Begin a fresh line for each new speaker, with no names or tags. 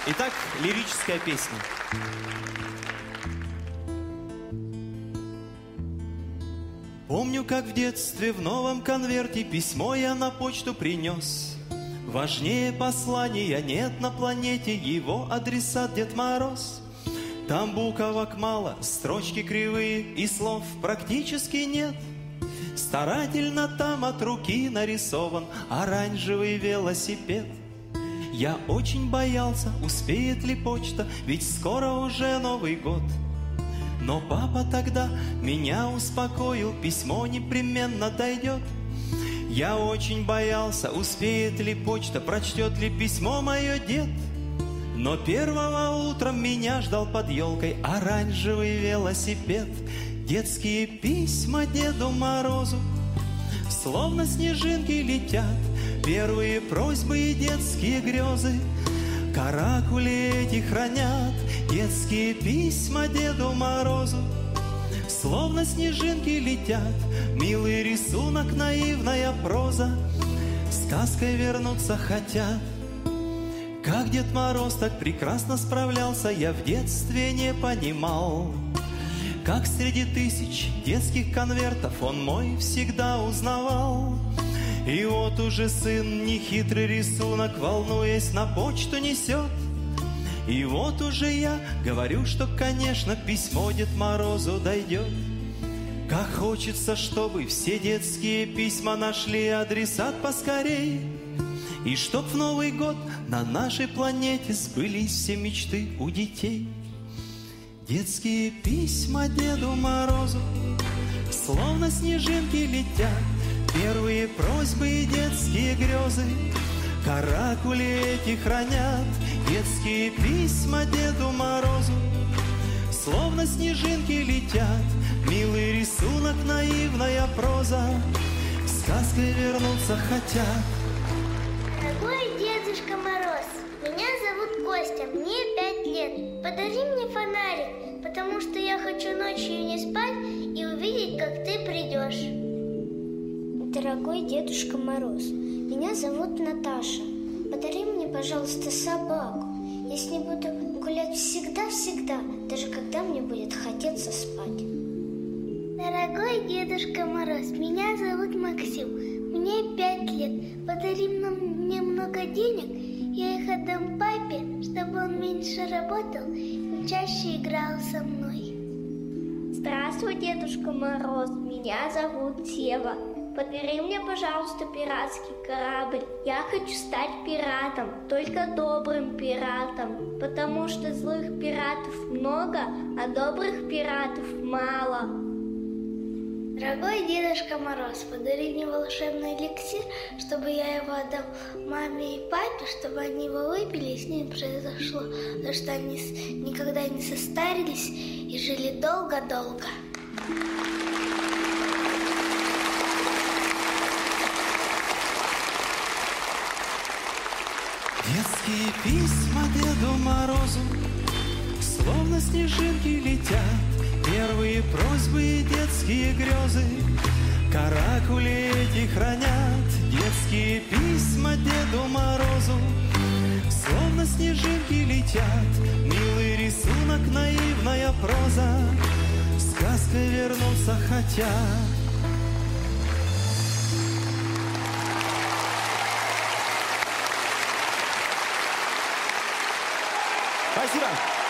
Итак, лирическая песня. Помню, как в детстве в новом конверте письмо я на почту принес. Важнее послания нет на планете, его адресат Дед Мороз. Там буквок мало, строчки кривые и слов практически нет. Старательно там от руки нарисован оранжевый велосипед. Я очень боялся, успеет ли почта, ведь скоро уже Новый год. Но папа тогда меня успокоил, письмо непременно дойдет. Я очень боялся, успеет ли почта, прочтет ли письмо мое дед. Но первого утром меня ждал под елкой оранжевый велосипед. Детские письма Деду Морозу словно снежинки летят, первые просьбы и детские грезы каракули эти хранят. Детские письма Деду Морозу словно снежинки летят, милый рисунок, наивная проза, сказкой вернуться хотят. Как Дед Мороз так прекрасно справлялся, я в детстве не понимал. Как среди тысяч детских конвертов он мой всегда узнавал. И вот уже сын нехитрый рисунок, волнуясь, на почту несет. И вот уже я говорю, что, конечно, письмо Дед Морозу дойдет. Как хочется, чтобы все детские письма нашли адресат поскорей. И чтоб в Новый год на нашей планете сбылись все мечты у детей. Детские письма Деду Морозу словно снежинки летят, первые просьбы и детские грезы каракули эти хранят. Детские письма Деду Морозу словно снежинки летят, милый рисунок, наивная проза, сказкой вернуться хотят.
Дорогой Дедушка Мороз, меня зовут Костя, мне 5 лет. Подари мне фонарик, потому что я хочу ночью не спать и увидеть, как ты придешь.
Дорогой Дедушка Мороз, меня зовут Наташа. Подари мне, пожалуйста, собаку. Я с ней буду гулять всегда-всегда, даже когда мне будет хотеться спать.
Дорогой Дедушка Мороз, меня зовут Максим, мне 5 лет. Подари мне много денег, я их отдам папе, чтобы он меньше работал и чаще играл со мной.
Здравствуй, Дедушка Мороз, меня зовут Сева. Подари мне, пожалуйста, пиратский корабль. Я хочу стать пиратом, только добрым пиратом, потому что злых пиратов много, а добрых пиратов мало.
Дорогой Дедушка Мороз, подари мне волшебный эликсир, чтобы я его отдал маме и папе, чтобы они его выпили, и с ними произошло то, что они никогда не состарились и жили долго-долго.
Детские письма Деду Морозу словно снежинки летят, первые просьбы и детские грезы каракули эти хранят. Детские письма Деду Морозу словно снежинки летят, милый рисунок, наивная проза, сказкой вернуться хотят. Спасибо.